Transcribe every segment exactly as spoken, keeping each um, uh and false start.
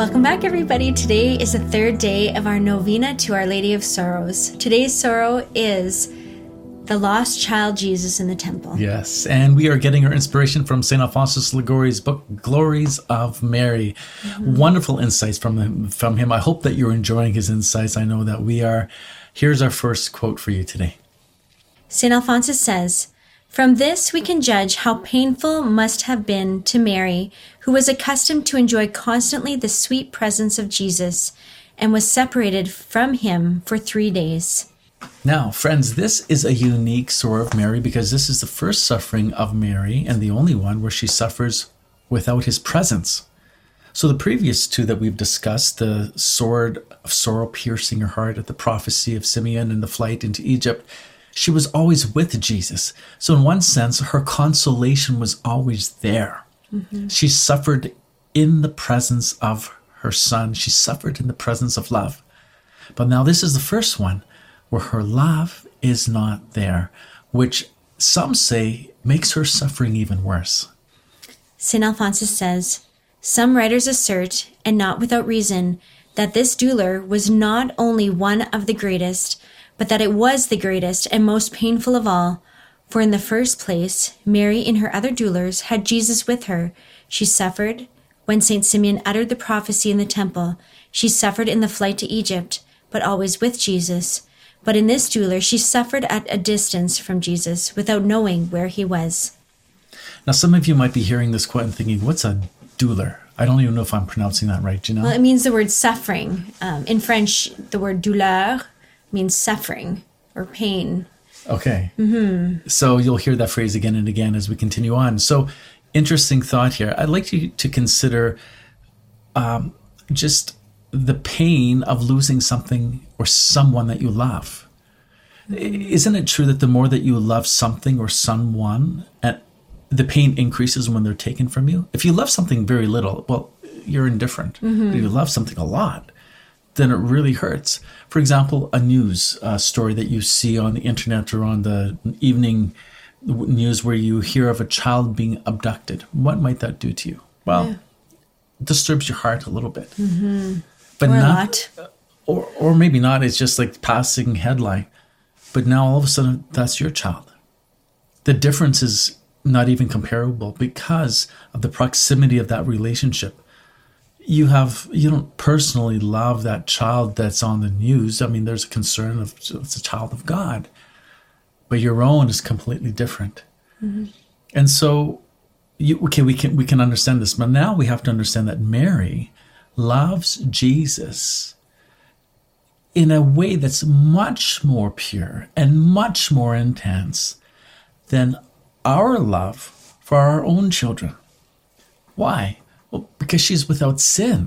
Welcome back, everybody. Today is the third day of our novena to Our Lady of Sorrows. Today's sorrow is the lost child Jesus in the temple. Yes, and we are getting our inspiration from Saint Alphonsus Liguori's book, Glories of Mary. Mm-hmm. Wonderful insights from him, from him. I hope that you're enjoying his insights. I know that we are. Here's our first quote for you today. Saint Alphonsus says, "From this we can judge how painful must have been to Mary, who was accustomed to enjoy constantly the sweet presence of Jesus and was separated from him for three days." Now, friends, this is a unique sorrow of Mary because this is the first suffering of Mary and the only one where she suffers without his presence. So the previous two that we've discussed, the sword of sorrow piercing her heart at the prophecy of Simeon and the flight into Egypt, she was always with Jesus. So in one sense, her consolation was always there. Mm-hmm. She suffered in the presence of her son. She suffered in the presence of love. But now this is the first one where her love is not there, which some say makes her suffering even worse. Saint Alphonsus says, "Some writers assert, and not without reason, that this douleur was not only one of the greatest, but that it was the greatest and most painful of all. For in the first place, Mary in her other douleurs had Jesus with her. She suffered when Saint Simeon uttered the prophecy in the temple. She suffered in the flight to Egypt, but always with Jesus. But in this douleur, she suffered at a distance from Jesus without knowing where he was." Now, some of you might be hearing this quote and thinking, what's a douleur? I don't even know if I'm pronouncing that right. Do you know? Well, it means the word suffering. Um, in French, the word douleur means suffering or pain. Okay. Mm-hmm. So you'll hear that phrase again and again as we continue on. So interesting thought here. I'd like you to consider um, just the pain of losing something or someone that you love. Mm-hmm. Isn't it true that the more that you love something or someone, and the pain increases when they're taken from you? If you love something very little, well, you're indifferent. Mm-hmm. If you love something a lot, then it really hurts. For example, a news uh, story that you see on the internet or on the evening news where you hear of a child being abducted. What might that do to you? Well, yeah. It disturbs your heart a little bit. Mm-hmm. But or not, a lot. Or, or maybe not. It's just like passing headline. But now all of a sudden, that's your child. The difference is not even comparable because of the proximity of that relationship. You have you don't personally love that child that's on the news. I mean, there's a concern of it's a child of God, but your own is completely different. Mm-hmm. And so, you, okay, we can we can understand this, but now we have to understand that Mary loves Jesus in a way that's much more pure and much more intense than our love for our own children. Why? Well, because she's without sin.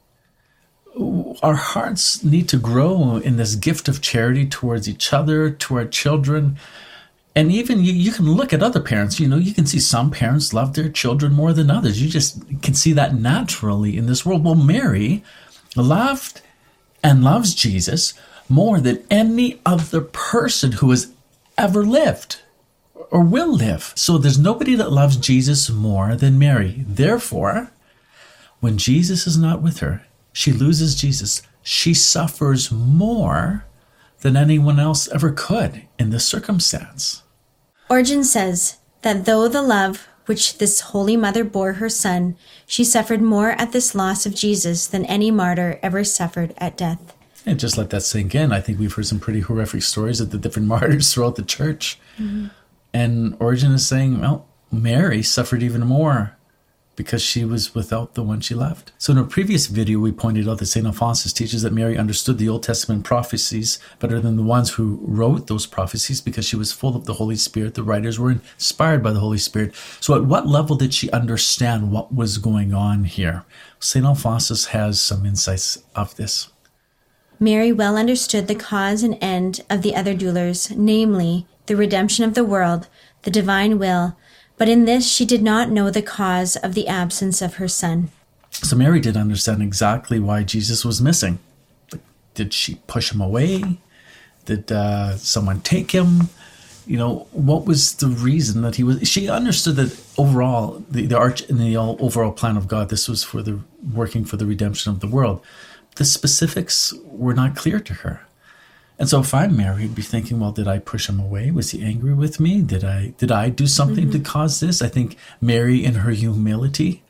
Our hearts need to grow in this gift of charity towards each other, to our children. And even you, you can look at other parents. You know, you can see some parents love their children more than others. You just can see that naturally in this world. Well, Mary loved and loves Jesus more than any other person who has ever lived or will live. So there's nobody that loves Jesus more than Mary. Therefore, when Jesus is not with her, she loses Jesus. She suffers more than anyone else ever could in this circumstance. Origen says that though the love which this Holy Mother bore her son, she suffered more at this loss of Jesus than any martyr ever suffered at death. And just let that sink in. I think we've heard some pretty horrific stories of the different martyrs throughout the church. Mm-hmm. And Origen is saying, well, Mary suffered even more because she was without the one she loved. So in a previous video, we pointed out that Saint Alphonsus teaches that Mary understood the Old Testament prophecies better than the ones who wrote those prophecies because she was full of the Holy Spirit. The writers were inspired by the Holy Spirit. So at what level did she understand what was going on here? Saint Alphonsus has some insights of this. Mary well understood the cause and end of the other douleurs, namely, the redemption of the world, the divine will, but in this she did not know the cause of the absence of her son. So Mary did understand exactly why Jesus was missing. Did she push him away? Did uh, someone take him? You know, what was the reason that he was, she understood that overall, the, the arch in the overall plan of God, this was for the, working for the redemption of the world. The specifics were not clear to her. And so if I'm Mary, I'd be thinking, well, did I push him away? Was he angry with me? Did I, did I do something mm-hmm. to cause this? I think Mary, in her humility,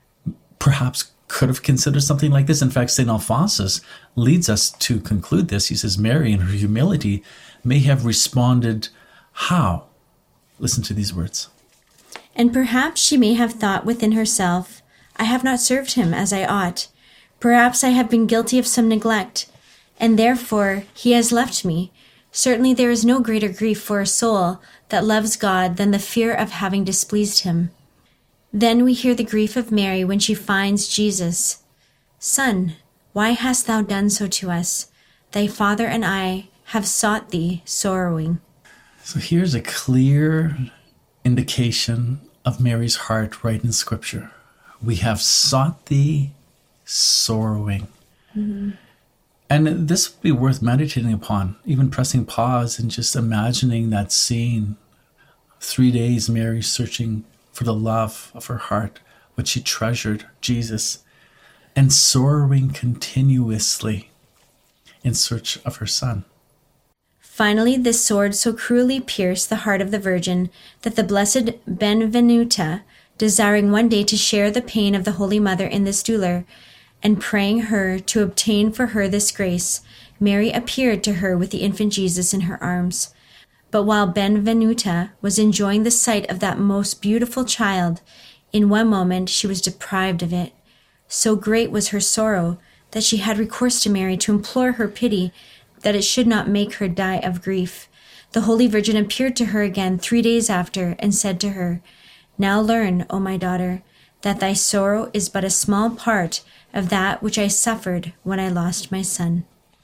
perhaps could have considered something like this. In fact, Saint Alphonsus leads us to conclude this. He says, Mary, in her humility, may have responded, how? Listen to these words. And perhaps she may have thought within herself, I have not served him as I ought. Perhaps I have been guilty of some neglect, and therefore he has left me. Certainly there is no greater grief for a soul that loves God than the fear of having displeased him. Then we hear the grief of Mary when she finds Jesus. Son, why hast thou done so to us? Thy father and I have sought thee sorrowing. So here's a clear indication of Mary's heart right in Scripture. We have sought thee sorrowing. Mm-hmm. And this would be worth meditating upon, even pressing pause and just imagining that scene. Three days Mary searching for the love of her heart, what she treasured, Jesus, and sorrowing continuously in search of her son. Finally, this sword so cruelly pierced the heart of the Virgin that the Blessed Benvenuta, desiring one day to share the pain of the Holy Mother in this dolor, and praying her to obtain for her this grace, Mary appeared to her with the infant Jesus in her arms. But while Benvenuta was enjoying the sight of that most beautiful child, in one moment she was deprived of it. So great was her sorrow that she had recourse to Mary to implore her pity that it should not make her die of grief. The Holy Virgin appeared to her again three days after and said to her, Now learn, O my daughter, that thy sorrow is but a small part of that which I suffered when I lost my son.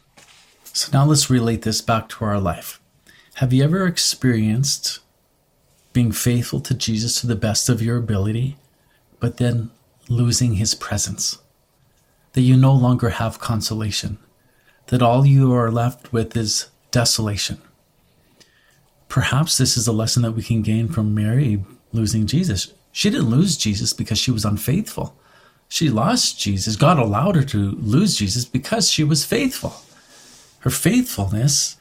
So now let's relate this back to our life. Have you ever experienced being faithful to Jesus to the best of your ability, but then losing his presence? That you no longer have consolation, that all you are left with is desolation. Perhaps this is a lesson that we can gain from Mary losing Jesus. She didn't lose Jesus because she was unfaithful. She lost Jesus. God allowed her to lose Jesus because she was faithful. Her faithfulness,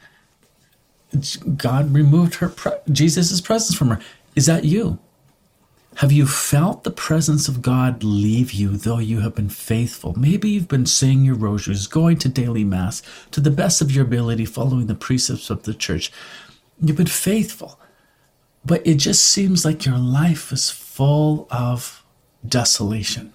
God removed her pre- Jesus' presence from her. Is that you? Have you felt the presence of God leave you, though you have been faithful? Maybe you've been saying your rosaries, going to daily mass, to the best of your ability, following the precepts of the church. You've been faithful, but it just seems like your life is full of desolation.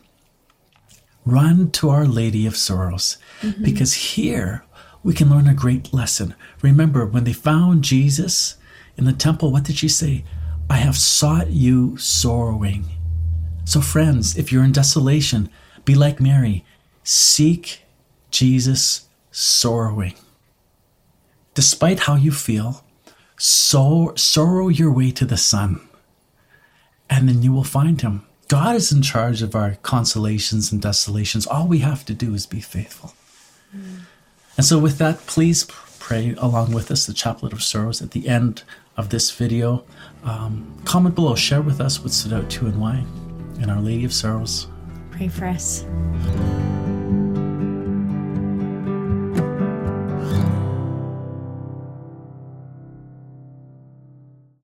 Run to Our Lady of Sorrows, mm-hmm. because here we can learn a great lesson. Remember, when they found Jesus in the temple, what did she say? I have sought you sorrowing. So friends, if you're in desolation, be like Mary. Seek Jesus sorrowing. Despite how you feel, so, sorrow your way to the Son, and then you will find him. God is in charge of our consolations and desolations. All we have to do is be faithful. Mm. And so with that, please pray along with us the Chaplet of Sorrows at the end of this video. Um, comment below, share with us what stood out to you and why. And Our Lady of Sorrows, pray for us.